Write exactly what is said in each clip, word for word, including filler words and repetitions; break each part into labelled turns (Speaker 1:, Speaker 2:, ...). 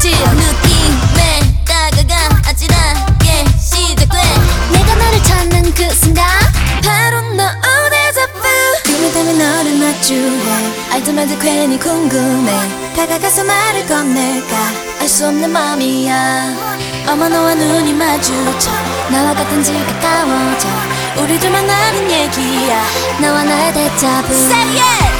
Speaker 1: 찌릿 느낌에 다가가 아찔하게 시작돼. 내가 너를 찾는 그 순간 바로 너 oh 데자부. 꿈을 타면 너를 마주해. 알도 말도 괜히 궁금해. 다가가서 말을 건넬까 알 수 없는 맘이야. 어머 너와 눈이 마주쳐 나와 같은지 가까워져. 우리 둘만 아는 얘기야. 너와 나의 데자부. Say yeah!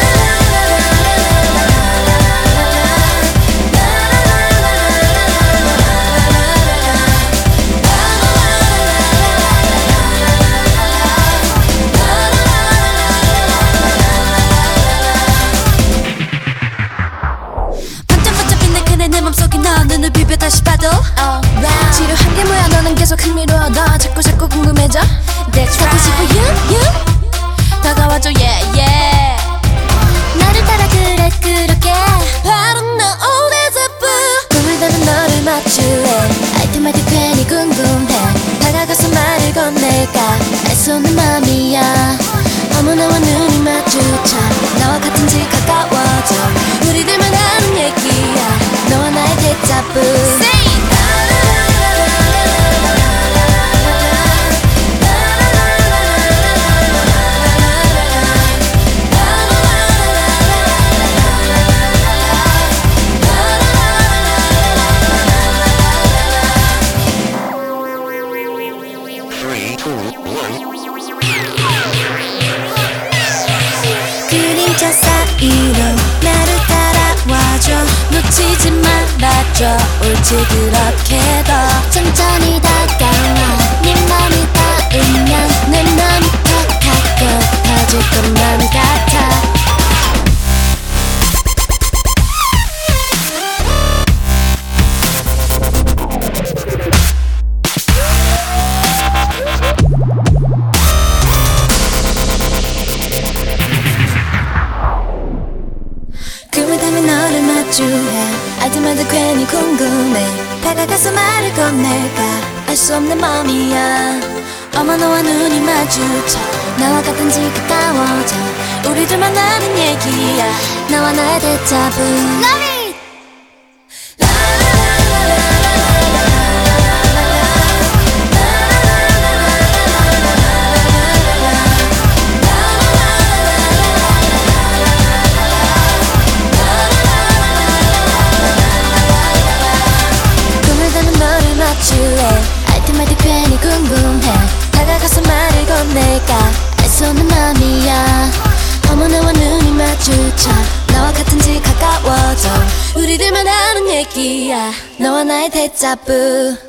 Speaker 1: 내 맘속에 너 눈을 비벼 다시 봐도 oh, wow. 지루한 게 뭐야 너는 계속 흥미로워. 너 자꾸 자꾸 궁금해져. That's right. 싶어 you you 다가와줘 yeah yeah. 나를 따라 그래 그렇게 바로 너 oh 데자부. 꿈을 타면 너를 마주해. 알 듯 말 듯 괜히 궁금해. 다가가서 말을 건넬까 알 수 없는 맘이야. 어머 너와 눈이 마주쳐 나와 같은지 가까워져. 우리들만 아는 얘기야. 너와 나의 데자부. 그림자 사이로 나를 따라와줘. 놓치지 말아줘. 옳지 그렇게도 천천히 다가와. 네 맘이 닿으면 내 맘이 더 가까워질 것만 같아. 꿈을 타면 너를 마주해. 알도 말도 괜히 궁금해. 다가가서 말을 건넬까 알 수 없는 맘이야. 어머 너와 눈이 마주쳐 나와 같은지 가까워져. 우리 둘만 아는 얘기야. 너와 나의 데자부. Love it! 알 듯 말 듯 괜히 궁금해. 다가가서 말을 건넬까 알 수 없는 맘이야. 어머 너와 눈이 마주쳐 나와 같은지 가까워져. 우리들만 아는 얘기야. 너와 나의 데자부.